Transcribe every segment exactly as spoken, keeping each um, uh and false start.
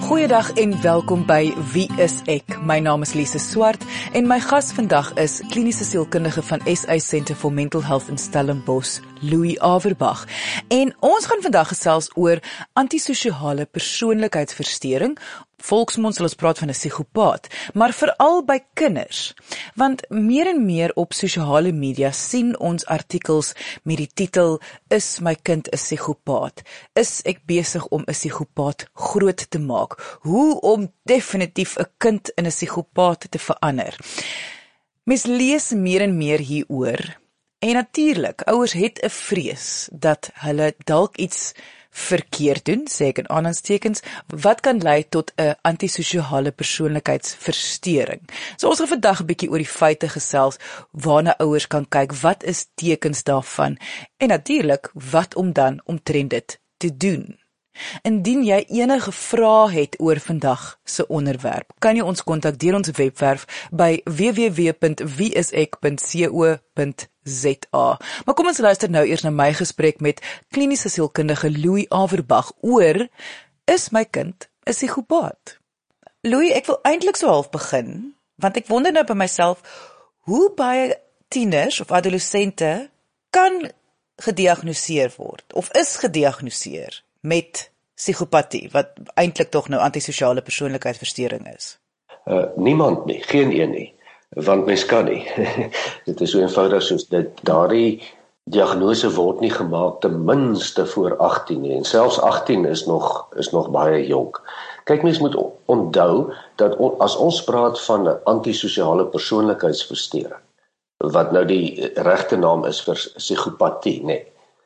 Goeiedag en welkom by Wie is ek? My naam is Lise Swart en my gas vandag is kliniese sielkundige van S A Centre for Mental Health in Stellenbosch, Louis Averbag. En ons gaan vandag gesels oor antisosiale persoonlikheidsversteuring. Volksmond sal ons praat van 'n psigopaat, maar veral by kinders. Want meer en meer op sosiale media sien ons artikels met die titel "Is my kind 'n psigopaat? Is ek besig om 'n psigopaat groot te maak? Hoe om definitief 'n kind in 'n psigopaat te verander?" Mens lees meer en meer hieroor. En natuurlik, ouers het 'n vrees dat hulle dalk iets verkeerd doen, sê ek in aanhalingstekens, wat kan lei tot 'n antisosiale persoonlikheidsversteuring. So ons gaan vandag 'n bietjie oor die feite gesels, waarna ouers kan kyk, wat is tekens daarvan, en natuurlik, wat om dan omtrent dit te doen. Indien jy enige vrae het oor vandag se onderwerp, kan jy ons kontak deur ons webwerf by w w w punt wie is ek punt co punt za. Maar kom ons luister nou eers na my gesprek met kliniese sielkundige Louis Averbag oor, is my kind 'n psigopaat? Louis, ek wil eintlik so half begin, want ek wonder nou by myself, hoe baie tieners of adolessente kan gediagnoseer word, of is gediagnoseer met psigopatie, wat eintlik tog nou antisosiale persoonlikheidsversteuring is? Uh, niemand nie, geen een nie, want mens kan nie. Dit is so eenvoudig soos dit, daardie diagnose word nie gemaak ten minste voor agttien nie, en selfs agttien is nog, is nog baie jonk. Kyk, mens moet onthou, dat on, as ons praat van 'n antisosiale persoonlikheidsversteuring, wat nou die regte naam is vir psigopatie, nee,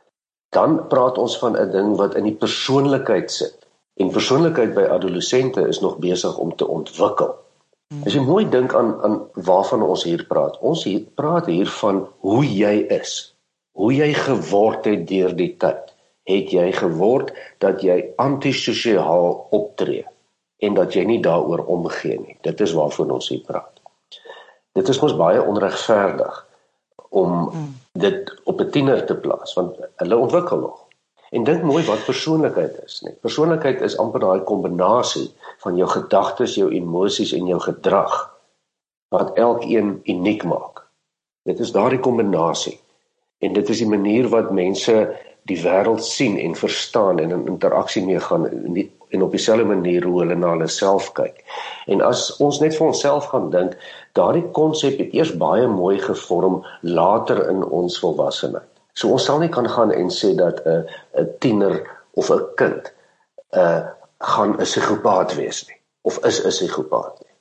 dan praat ons van 'n ding wat in die persoonlikheid sit. En persoonlikheid by adolessente is nog besig om te ontwikkel. As jy mooi dink aan, aan waarvan ons hier praat, ons hier, praat hier van hoe jy is, hoe jy geword het deur die tyd. Het jy geword dat jy antisosiaal optree, en dat jy nie daaroor omgee nie. Dit is waarvan ons hier praat. Dit is mos baie onregverdig, om dit op 'n tiener te plaas, want hulle ontwikkel nog. En dink mooi wat persoonlikheid is, nie? Persoonlikheid is amper daai kombinasie van jou gedagtes, jou emosies en jou gedrag, wat elkeen uniek maak. Dit is daardie kombinasie. En dit is die manier wat mense die wêreld sien en verstaan en in interaksie mee gaan, en op dieselfde manier hoe hulle na hulle self kyk. En as ons net vir onsself gaan dink, daardie konsep het eers baie mooi gevorm later in ons volwassenheid. So ons sal nie kan gaan en sê dat 'n 'n tiener of 'n kind uh, gaan 'n psigopaat wees nie, of is 'n psigopaat nie.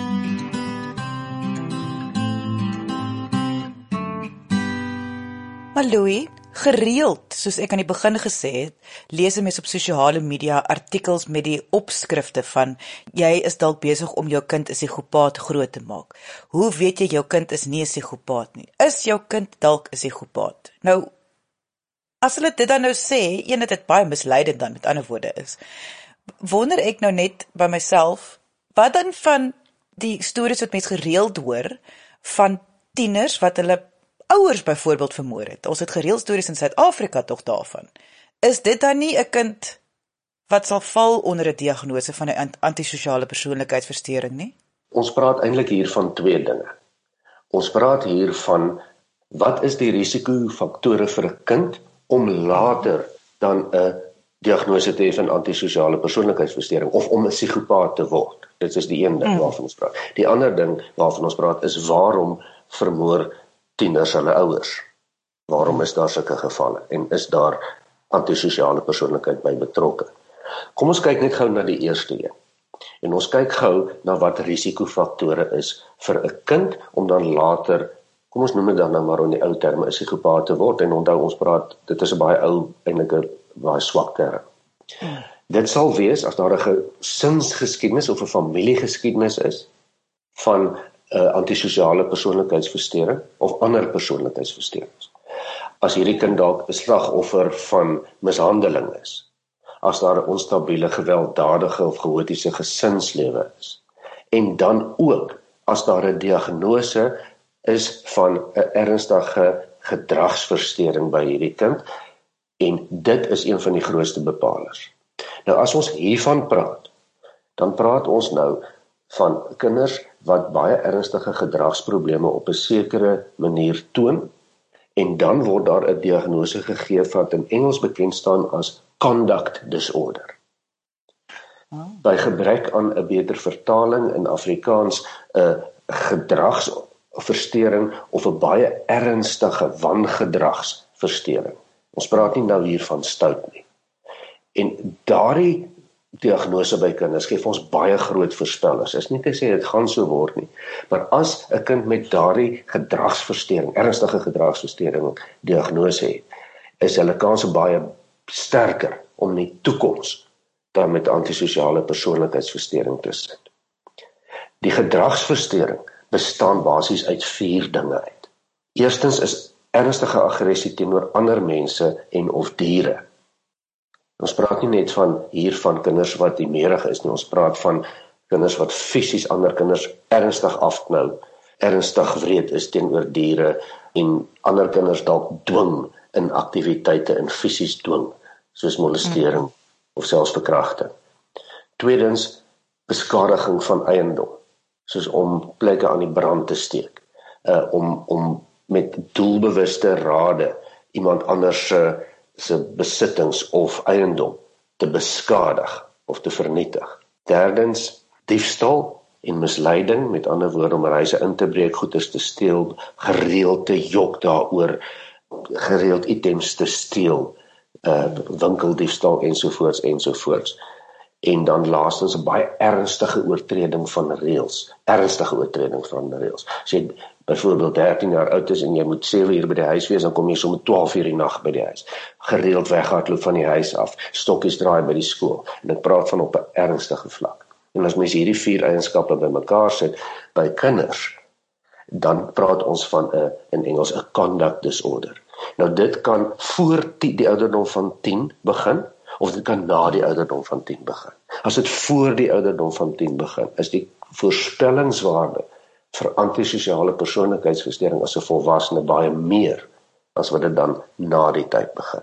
Maar Louis, gereeld, soos ek aan die begin gesê het, lees mense op sosiale media artikels met die opskrifte van, jy is dalk besig om jou kind 'n psigopaat groot te maak. Hoe weet jy jou kind is nie 'n psigopaat nie? Is jou kind dalk 'n psigopaat? Nou, as hulle dit dan nou sê, een dat dit baie misleidend dan met ander woorde is, wonder ek nou net by myself, wat dan van die stories wat mense gereeld hoor, van tieners wat hulle ouers byvoorbeeld vermoor het. Ons het gereeld stories in Suid-Afrika tog daarvan. Is dit dan nie 'n kind wat sal val onder 'n diagnose van 'n antisosiale persoonlikheidsversteuring nie? Ons praat eintlik hier van twee dinge. Ons praat hier van, wat is die risikofaktore vir 'n kind om later dan 'n diagnose te hê van antisosiale persoonlikheidsversteuring, of om 'n psigopaat te word. Dit is die een ding waarvan ons praat. Die ander ding waarvan ons praat is, waarom vermoor tieners hulle ouers? Waarom is daar sulke gevalle? En is daar antisosiale persoonlikheid by betrokke? Kom ons kyk net gou na die eerste een. En ons kyk gou na wat risikofaktore is vir 'n kind om dan later, kom ons noem dit dan nou maar in die ou terme, 'n psigopaat te word. En onthou, ons praat, dit is 'n baie ou, eintlik 'n baie swak term. Hmm. Dit sal wees as daar 'n gesinsgeskiedenis of 'n familiegeskiedenis is van Uh, antisosiale persoonlikheidsversteuring of ander persoonlikheidsversteurings. As hierdie kind dalk 'n slagoffer van mishandeling is, as daar 'n onstabiele, gewelddadige of chaotiese gesinslewe is, en dan ook as daar 'n diagnose is van 'n ernstige gedragsversteuring by hierdie kind, en dit is een van die grootste bepalers. Nou as ons hiervan praat, dan praat ons nou van kinders wat baie ernstige gedragsprobleme op 'n sekere manier toon, en dan word daar 'n diagnose gegee wat in Engels bekend staan as conduct disorder. Oh. By gebrek aan 'n beter vertaling in Afrikaans, 'n gedragsversteuring of 'n baie ernstige wangedragsversteuring. Ons praat nie nou hier van stout nie. En daardie diagnose by kinders gee ons baie groot voorspellers. Is nie te sê dit gaan so word nie, maar as 'n kind met daardie gedragsversteuring, ernstige gedragsversteuring diagnose het, is hulle kanse baie sterker om in die toekoms dan met antisosiale persoonlikheidsversteuring te sit. Die gedragsversteuring bestaan basies uit vier dinge uit. Eerstens is ernstige aggressie teenoor ander mense en of diere. Ons praat nie net van hier van kinders wat humeurig is nie, ons praat van kinders wat fisies ander kinders ernstig afknou, ernstig wreed is teenoor diere en ander kinders dalk dwing in aktiwiteite en fisies dwing, soos molestering mm. of selfs verkrachting. Tweedens, beskadiging van eiendom, soos om plekke aan die brand te steek, uh, om, om met doelbewuste rade iemand anders se uh, se besittings of eiendom te beskadig of te vernietig. Derdens, diefstal en misleiding, met ander woorde om huise in te breek, goederes te steel, gereeld te jok daaroor, gereeld items te steel, uh, winkeldiefstal ensovoorts ensovoorts. En dan laastens 'n baie ernstige oortreding van reëls, ernstige oortreding van reëls. As jy byvoorbeeld dertien jaar oud is en jy moet sewe uur by die huis wees, dan kom jy sommer twaalf uur die nag by die huis. Gereeld weghardloop van die huis af, stokkies draai by die skool. En ek praat van op 'n ernstige vlak. En as mens hierdie vier eienskappe bymekaar sit by kinders, dan praat ons van 'n in Engels 'n conduct disorder. Nou dit kan voor die, die ouderdom van tien begin, of dit kan na die ouderdom van tien begin. As dit voor die ouderdom van tien begin, is die voorspellingswaarde vir antisosiale persoonlikheidsversteuring as 'n volwassene baie meer as wat dit dan na die tyd begin.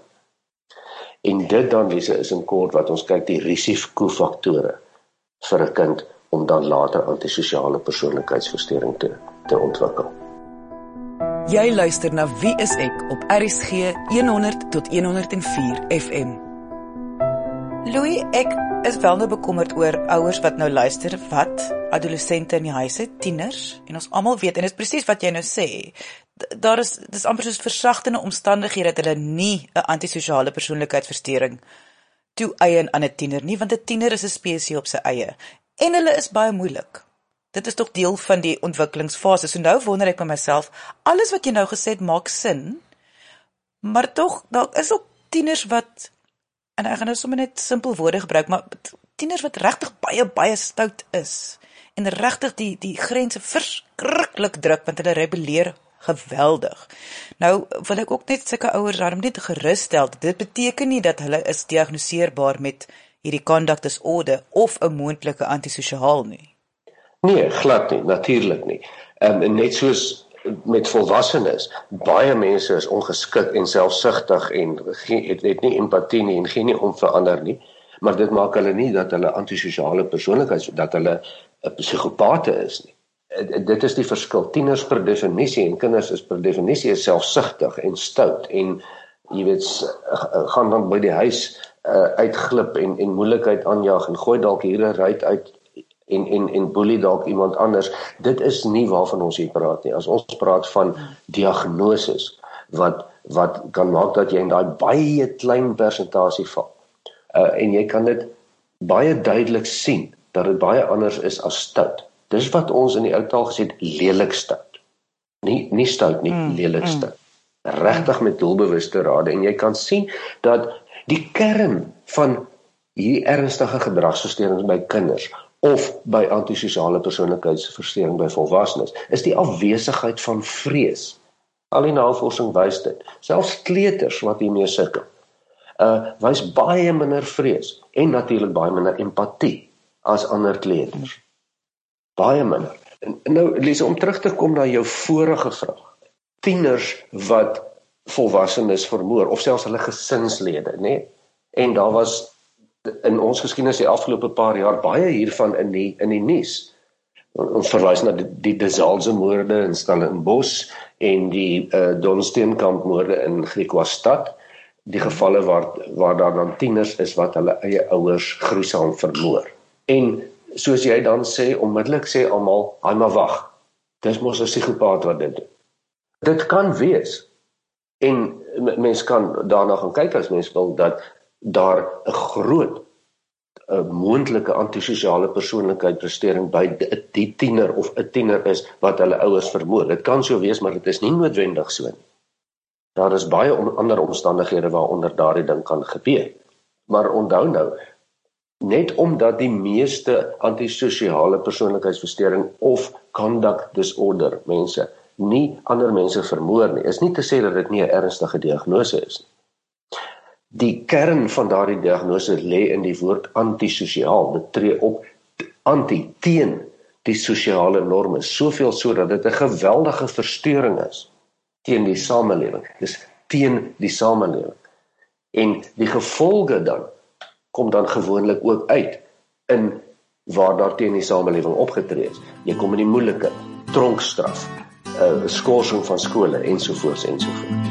En dit dan Lise, is in kort wat ons kyk die risikofaktore vir 'n kind om dan later antisosiale persoonlikheidsversteuring te, te ontwikkel. Jy luister na Wie is ek op R S G honderd tot honderd en vier F M. Louis, ek is wel nou bekommerd oor ouers wat nou luister, wat adolessente in die huis het, tieners, en ons almal weet, en dit is presies wat jy nou sê, daar is, dit is amper soos versagtende omstandighede dat hulle nie 'n antisosiale persoonlikheidsversteuring toe-eien aan 'n tiener nie, want 'n tiener is 'n spesie op sy eie, en hulle is baie moeilik. Dit is tog deel van die ontwikkelingsfase, so nou wonder ek by myself, alles wat jy nou gesê het maak sin, maar tog, daar is ook tieners wat, en ek gaan nou sommer net simpel woorde gebruik, maar tieners wat regtig baie, baie stout is, en regtig die, die grense verskriklik druk, want hulle rebelleer geweldig. Nou, wil ek ook net sulke ouers daarom net geruststel, dit beteken nie dat hulle is diagnoseerbaar met hierdie conduct disorder, of 'n moontlike antisosiaal nie. Nee, glad nie, natuurlik nie. Um, en net soos met volwassenes, baie mense is ongeskik en selfsugtig en geen, het, het nie empatie nie en geen nie om verander nie, maar dit maak hulle nie dat hulle antisosiale persoonlikheids, dat hulle 'n psigopate is nie. Dit is die verskil. Tieners per definisie en kinders is per definisie is selfsugtig en stout en jy weet, gaan dan by die huis uh, uitglip en, en moeilikheid aanjaag en gooi dalk hier 'n ruit uit en, en, en boelie dalk iemand anders. Dit is nie waarvan ons hier praat nie. As ons praat van diagnoses wat, wat kan maak dat jy in daai baie klein persentasie val. Uh, en jy kan dit baie duidelik sien, dat dit baie anders is as stout. Dis wat ons in die ou taal gesê het, lelik stout. Nie, nie stout nie, mm, lelik stout. Mm. Regtig met doelbewuste rade. En jy kan sien dat die kern van hierdie ernstige gedragsversteurings by kinders of by antisosiale persoonlikheidsversteuring by volwassenes, is die afwesigheid van vrees. Al die navorsing wys dit. Selfs kleuters wat hiermee sukkel, uh, wys baie minder vrees en natuurlik baie minder empatie as ander kleuters. Baie minder. En, en nou, Lise, om terug te kom na jou vorige vraag. Tieners wat volwassenes vermoor, of selfs hulle gesinslede, nee? En daar was in ons geskiedenis die afgelope paar jaar baie hiervan in die in die nuus. Ons verwys na die, die De Zalze moorde in Stellenbosch en die uh, Don Steenkamp moorde in Griquastad, die gevalle waar waar daar dan tieners is wat hulle eie ouers gruisam vermoor. En soos jy dan sê, onmiddellik sê almal, "Haai maar wag. Dis mos 'n psigopaat wat dit doen." Dit kan wees. En mens kan daarna gaan kyk as mens wil dat daar 'n groot 'n moontlike antisosiale persoonlikheidsversteuring by die, die tiener of 'n tiener is wat hulle ouers vermoor. Dit kan so wees, maar dit is nie noodwendig so nie. Daar is baie om, ander omstandighede waaronder daardie ding kan gebeur. Maar onthou nou, net omdat die meeste antisosiale persoonlikheidsversteuring of conduct disorder mense nie ander mense vermoor nie, is nie te sê dat dit nie 'n ernstige diagnose is nie. Die kern van daardie diagnose lê in die woord antisosiaal. Dit tree op anti, teen die sosiale norme, soveel so dat dit 'n geweldige verstoring is teen die samelewing. Dis teen die samelewing. En die gevolge dan kom dan gewoonlik ook uit in waar daar teen die samelewing opgetree is. Jy kom in die moeilike tronkstraf, uh, skorsing van skole ensovoorts ensovoorts.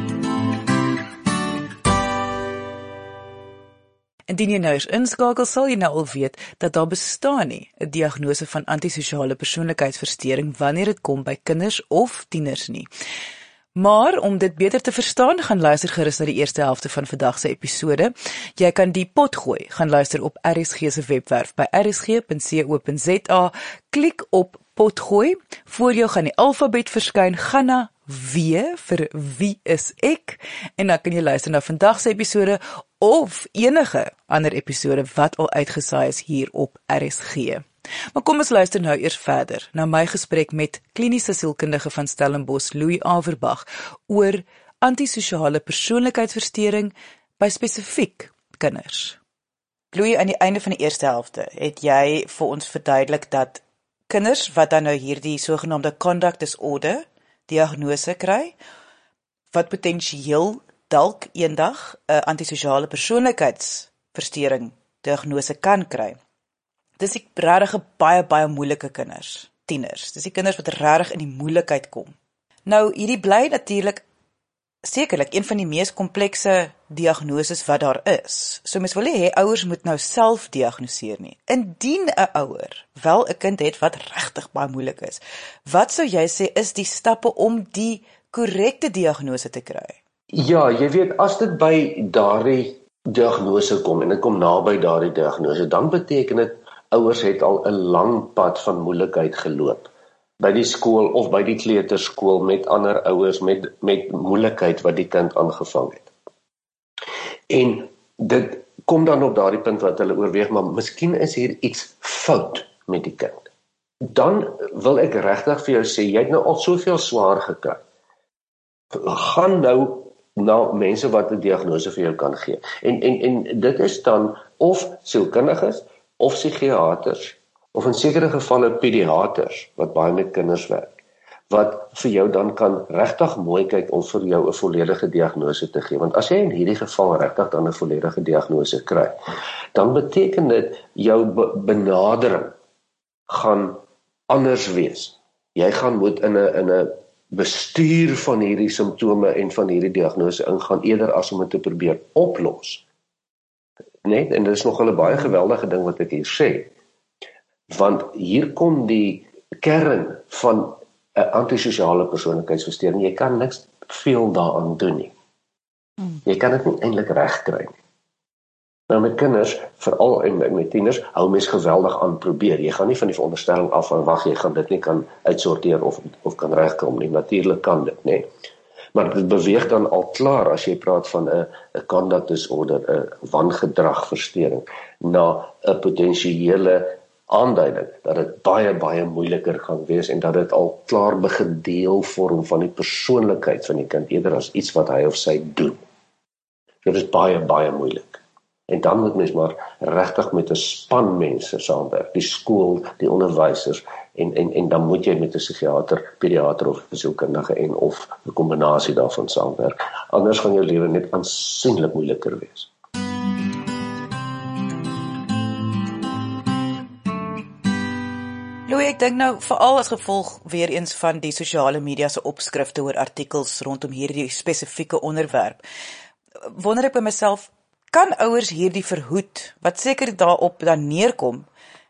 Indien jy nou eens inskakel, sal jy nou al weet dat daar bestaan nie 'n diagnose van antisosiale persoonlikheidsversteuring wanneer dit kom by kinders of tieners nie. Maar om dit beter te verstaan, gaan luister gerus na die eerste helfte van vandag se episode. Jy kan die pot gooi, gaan luister op R S G se webwerf by r s g punt co punt z a. Klik op potgooi. Voor jou gaan die alfabet verskyn. Gaan na W vir wie is ek, en dan kan jy luister na vandag se episode of enige ander episode wat al uitgesaai is hier op R S G. Maar kom ons luister nou eers verder na my gesprek met kliniese sielkundige van Stellenbosch, Louis Averbag, oor antisosiale persoonlikheidsversteuring by spesifiek kinders. Louis, aan die einde van die eerste helfte het jy vir ons verduidelik dat kinders wat dan nou hierdie sogenaamde conduct disorder diagnose kry, wat potensieel dalk eendag 'n antisosiale persoonlikheidsversteuring diagnose kan kry. Dis die regtig baie baie moeilike kinders, tieners. Dis die kinders wat regtig in die moeilikheid kom. Nou, hierdie bly natuurlik sekerlik een van die mees komplekse diagnoses wat daar is. So mens wil nie hê ouers moet nou self diagnoseer nie. Indien 'n ouer wel 'n kind het wat regtig baie moeilik is, wat sou jy sê is die stappe om die korrekte diagnose te kry? Ja, jy weet, as dit by daardie diagnose kom en dit kom naby daardie diagnose, dan beteken dit ouers het al 'n lang pad van moeilikheid geloop by die skool of by die kleuterskool met ander ouers met met moeilikheid wat die kind aangevang het. En dit kom dan op daardie punt wat hulle oorweeg, maar miskien is hier iets fout met die kind. Dan wil ek regtig vir jou sê, jy het nou al soveel swaar gekry. Gaan nou na mense wat 'n diagnose vir jou kan gee. En en en dit is dan of sielkundiges of psigiaters, of in sekere gevalle pediaters, wat baie met kinders werk, wat vir jou dan kan regtig mooi kyk om vir jou 'n volledige diagnose te gee. Want as jy in hierdie geval regtig dan 'n volledige diagnose kry, dan beteken dit jou be- benadering gaan anders wees. Jy gaan moet in 'n in 'n bestuur van hierdie simptome en van hierdie diagnose ingaan, eerder as om dit te probeer oplos. Net, en dit is nogal 'n baie geweldige ding wat ek hier sê, want hier kom die kern van 'n antisosiale persoonlikheidsversteuring. Jy kan niks veel daaraan doen nie. Jy kan dit nie eintlik regkry nie. Nou met kinders, veral en met, met tieners, hou mens geweldig aan probeer. Jy gaan nie van die veronderstelling af van wag, jy gaan dit nie kan uitsorteer of of kan regkom nie. Natuurlik kan dit, nê. Maar dit beweeg dan al klaar as jy praat van 'n 'n conduct disorder, 'n wangedragversteuring, na 'n potensiële aanduiding dat dit baie baie moeiliker gaan wees en dat dit al klaar begin deel vorm van die persoonlikheid van die kind eerder as iets wat hy of sy doen. Dit is baie baie moeilik. En dan moet mens maar regtig met 'n span mense saamwerk, die skool, die onderwysers, en en en dan moet jy met 'n psigiater, pediater of sielkundige en of 'n kombinasie daarvan saamwerk. Anders gaan jou lewe net aansienlik moeiliker wees. Louis, ek dink nou veral as gevolg weer eens van die sosiale media se opskrifte oor artikels rondom hierdie spesifieke onderwerp, wonder ek by myself, kan ouers hierdie verhoed, wat seker daarop dan neerkom,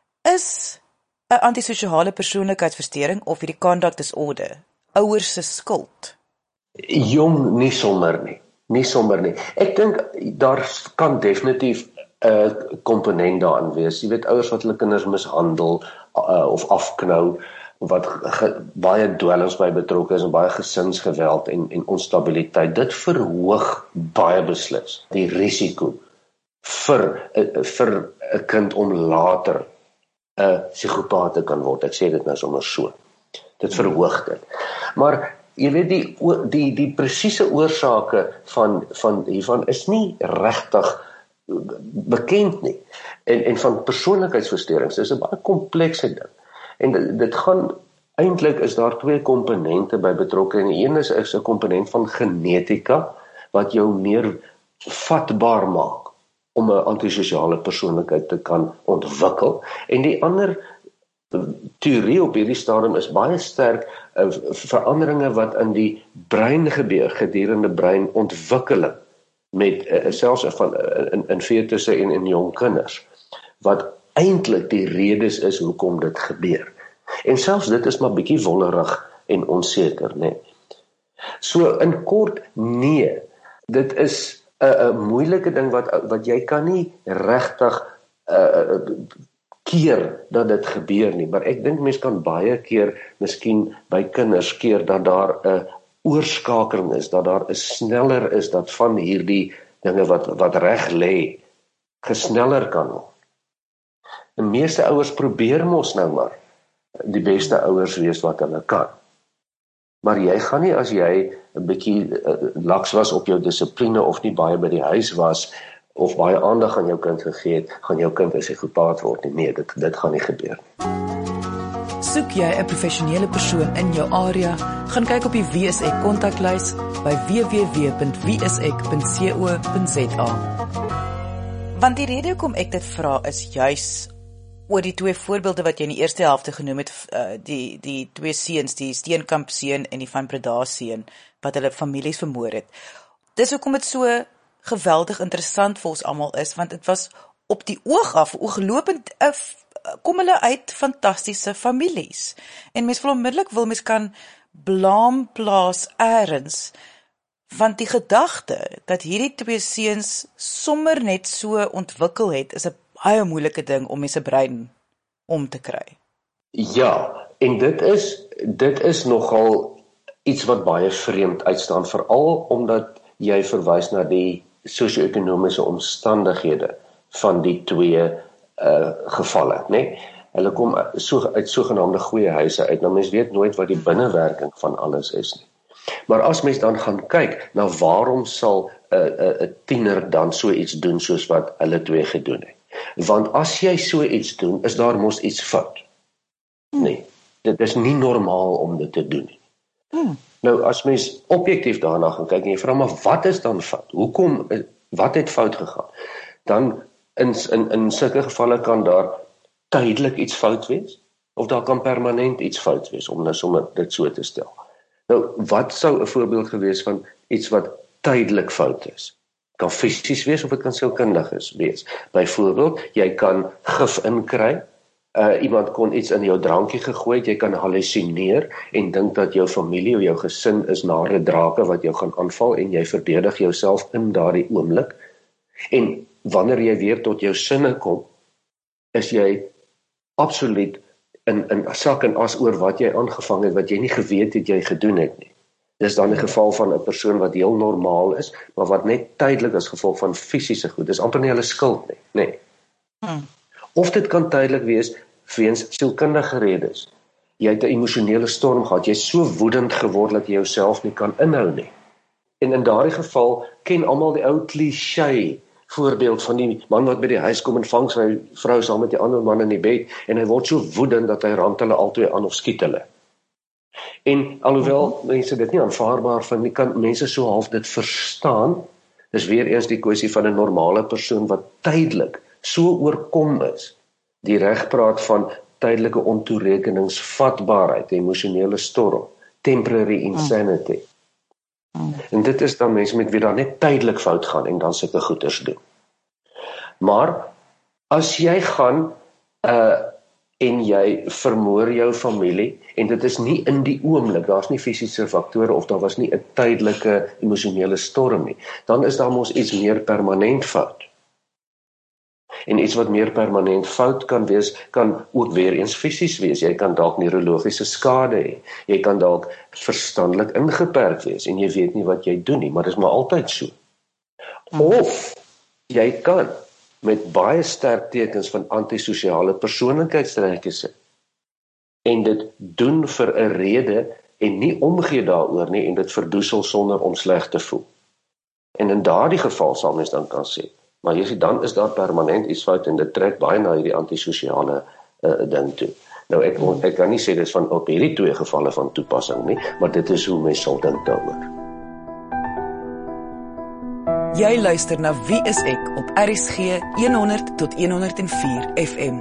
is 'n antisosiale persoonlikheidsversteuring of hierdie conduct disorder ouers se skuld? Jong, nie sommer nie. Nie sommer nie. Ek dink daar kan definitief 'n uh, komponent daarin wees. Jy weet, ouers wat hulle kinders mishandel uh, of afknou, wat ge, baie dwelms by betrokke is en baie gesinsgeweld en, en onstabiliteit. Dit verhoog baie beslis die risiko vir uh, vir 'n kind om later 'n uh, psigopaat te kan word. Ek sê dit nou sommer so. Dit verhoog dit. Maar jy weet, die die die presiese oorsake van van hiervan is nie regtig bekend nie. En en van persoonlikheidsversteurings is 'n baie komplekse ding. En dit, dit gaan eintlik is daar twee komponente by betrokke, en die een is is 'n komponent van genetika wat jou meer vatbaar maak om 'n antisosiale persoonlikheid te kan ontwikkel, en die ander teorie op hierdie stadium is baie sterk uh, veranderinge wat in die brein gebeur gedurende breinontwikkeling met uh, selfs van uh, in, in fetusse en in jong kinders, wat eintlik die redes is hoekom dit gebeur. En selfs dit is maar bietjie wollerig en onseker, né? So in kort, nee, dit is 'n uh, uh, moeilike ding wat wat jy kan nie regtig uh, keer dat dit gebeur nie, maar ek dink mens kan baie keer miskien by kinders keer dat daar 'n oorskakeling is, dat daar 'n sneller is, dat van hierdie dinge wat wat reg lê gesneller kan word. Die meeste ouers probeer mos nou maar die beste ouers wees wat hulle kan. Maar jy gaan nie, as jy 'n bietjie uh, laks was op jou dissipline of nie baie by die huis was of baie aandag aan jou kind gegee het, gaan jou kind 'n psigopaat word nie. Nee, dit dit gaan nie gebeur nie. Soek jy 'n professionele persoon in jou area, gaan kyk op die W S Ek kontaklys by w w w punt w s ek punt co punt z a. Want die rede hoekom ek dit vra is juis oor die twee voorbeelde wat jy in die eerste helfte genoem het, uh, die die twee seuns, die Steenkamp seun en die Van Breda seun, wat hulle families vermoor het. Dis hoekom dit so geweldig interessant vir ons almal is, want dit was op die oog af, oorlopend, uh, kom hulle uit fantastiese families. En mens wil onmiddellik wil, mens kan blaam plaas eers, want die gedagte dat hierdie twee seuns sommer net so ontwikkel het, is 'n baie moeilike ding om mense brein om te kry. Ja, en dit is dit is nogal iets wat baie vreemd uitstaan, veral omdat jy verwys na die sosio-ekonomiese omstandighede van die twee uh, gevalle, né? Nee? Hulle kom so uit sogenaamde goeie huise uit. Nou, mens weet nooit wat die binnewerking van alles is nie. Maar as mens dan gaan kyk na waarom sal 'n uh, 'n uh, tiener dan so iets doen soos wat hulle twee gedoen het. Want as jy so iets doen, is daar mos iets fout. Nee, dit is nie normaal om dit te doen nie. Hmm. Nou, as mens objektief daarna gaan kyk en jy vra, maar wat is dan fout? Hoekom, wat het fout gegaan? Dan, in, in, in sulke gevalle kan daar tydelik iets fout wees, of daar kan permanent iets fout wees, om nou sommer dit so te stel. Nou, wat sou 'n voorbeeld gewees van iets wat tydelik fout is? Kan fisies wees of dit kan sielkundig wees. Byvoorbeeld, jy kan gif inkry, uh, iemand kon iets in jou drankie gegooi het, jy kan hallusineer en dink dat jou familie of jou gesin is nare drake wat jou gaan aanval en jy verdedig jouself in daardie oomblik. En wanneer jy weer tot jou sinne kom, is jy absoluut in, in sak en as oor wat jy aangevang het, wat jy nie geweet het jy gedoen het nie. Dis dan 'n geval van 'n persoon wat heel normaal is, maar wat net tydelik as gevolg van fisiese goed, dis amper nie hulle skuld nie, nê. Nee. Hmm. Of dit kan tydelik wees weens sielkundige redes. Jy het 'n emosionele storm gehad, jy is so woedend geword dat jy jouself nie kan inhou nie. En in daardie geval ken almal die ou kliseë voorbeeld van die man wat by die huis kom en vang sy vrou saam met die ander man in die bed en hy word so woedend dat hy rand hulle albei aan of skiet hulle. En alhoewel uh-huh. mense dit nie aanvaarbaar vind nie, kan mense so half dit verstaan. Dis weer eens die kwessie van 'n normale persoon wat tydelik so oorkom is. Die reg praat van tydelike ontoerekeningsvatbaarheid, emosionele storm, temporary insanity. Mm. En dit is dan mense met wie dan net tydelik fout gaan en dan sulke goeders doen. Maar as jy gaan uh, en jy vermoor jou familie, en dit is nie in die oomblik, daar's nie fisiese faktore of daar was nie 'n tydelike emosionele storm nie, dan is daar mos iets meer permanent fout. En iets wat meer permanent fout kan wees, kan ook weer eens fisies wees. Jy kan dalk neurologiese skade hê. Jy kan dalk verstandelik ingeperk wees en jy weet nie wat jy doen nie, maar dit is maar altyd so. Of jy kan met baie sterk tekens van antisosiale persoonlikheidstrekke en dit doen vir 'n rede en nie omgee daaroor nie en dit verdoesel sonder om sleg te voel. En in daardie geval sal mens dan kan sê, maar jy sê dan is daar permanent iets fout en dit trek baie na hierdie antisosiale uh, ding toe. Nou ek, ek kan nie sê dit is van op hierdie twee gevalle van toepassing nie, maar dit is hoe mens sal dink daaroor. Jy luister na Wie is ek op R S G honderd tot honderd en vier F M.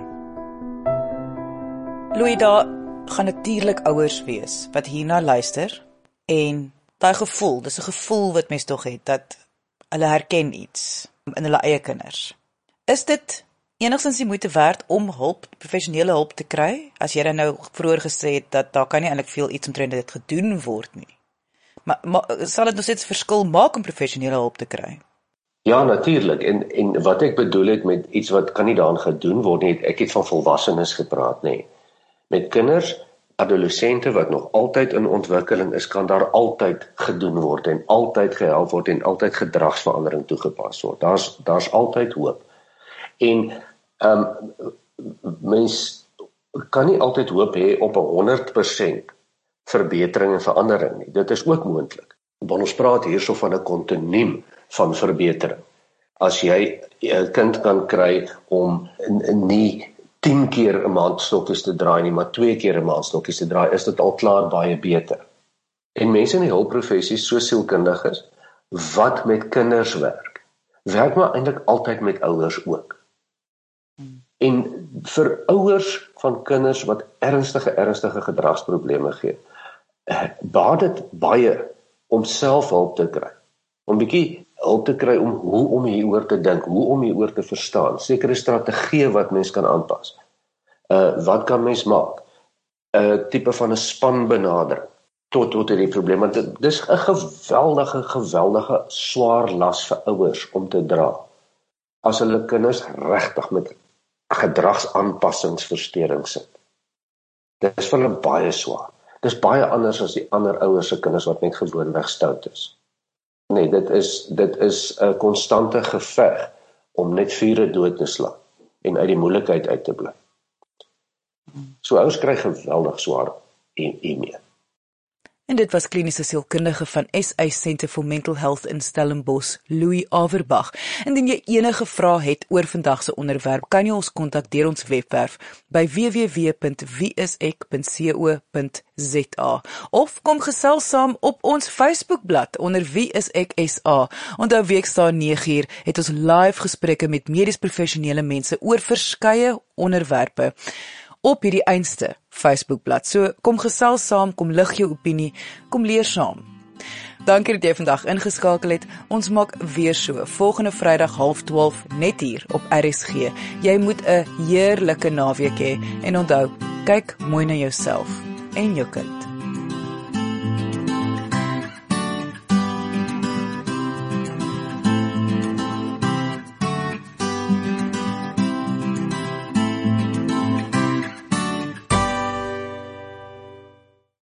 Louis, daar gaan natuurlik ouers wees wat hierna luister en daai gevoel, dis 'n gevoel wat mens tog het dat hulle herken iets in hulle eie kinders. Is dit enigstens die moeite werd om hulp, professionele hulp te kry? As jy dan nou vroeër gesê het dat daar kan nie eintlik veel iets omtrent dit gedoen word nie. Maar, maar sal dit nog steeds verskil maak om professionele hulp te kry? Ja, natuurlik. En en wat ek bedoel het met iets wat kan nie daaraan gedoen word nie, ek het van volwassenes gepraat, nê. Met kinders, adolessente wat nog altyd in ontwikkeling is, kan daar altyd gedoen word en altyd gehelp word en altyd gedragsverandering toegepas word. Daar's daar's altyd hoop. En ehm um, mens kan nie altyd hoop hê op 'n honderd persent verbetering en verandering nie. Dit is ook moontlik. Want ons praat hierso van 'n kontinuum van verbetering. As jy 'n kind kan kry om nie tien keer 'n maand stokkies te draai nie, maar twee keer 'n maand stokkies te draai, is dit al klaar baie beter. En mense in die hulpprofessies, so sielkundiges, wat met kinders werk, werk maar eintlik altyd met ouers ook. En vir ouers van kinders wat ernstige, ernstige gedragsprobleme gee, baat dit baie om self hulp te kry. Om 'n bietjie hulp te kry om hoe om hieroor te dink, hoe om hieroor te verstaan, sekere strategieë wat mens kan aanpas. Uh, wat kan mens maak? 'n uh, tipe van 'n spanbenadering tot tot hierdie probleem, want dit dis 'n geweldige, geweldige swaar las vir ouers om te dra. As hulle kinders regtig met gedragsaanpassingsversteurings sit. Dit is vir hulle baie swaar. Dit is baie anders as die ander ouers se kinders wat net gewoonweg stout is. Nee, dit is dit is 'n konstante geveg om net vure dood te slaan en uit die moeilikheid uit te bly. So ouers kry geweldig swaar hiermee. En dit was kliniese sielkundige van S A Centre for Mental Health in Stellenbosch, Louis Averbag. Indien jy enige vrae het oor vandag se onderwerp, kan jy ons kontak deur ons webwerf by w w w punt wie is ek punt co punt z a of kom gesels saam op ons Facebookblad onder Wie is ek S A. Onthou weksdae nege uur het ons live gesprekke met medies professionele mense oor verskeie onderwerpe op hierdie einste Facebookblad. So kom gesels saam, kom lig jou opinie, kom leer saam. Dankie dat jy vandag ingeskakel het. Ons maak weer so volgende Vrydag half twaalf net hier op R S G. Jy moet 'n heerlike naweek hê en onthou, kyk mooi na jouself en jou kind.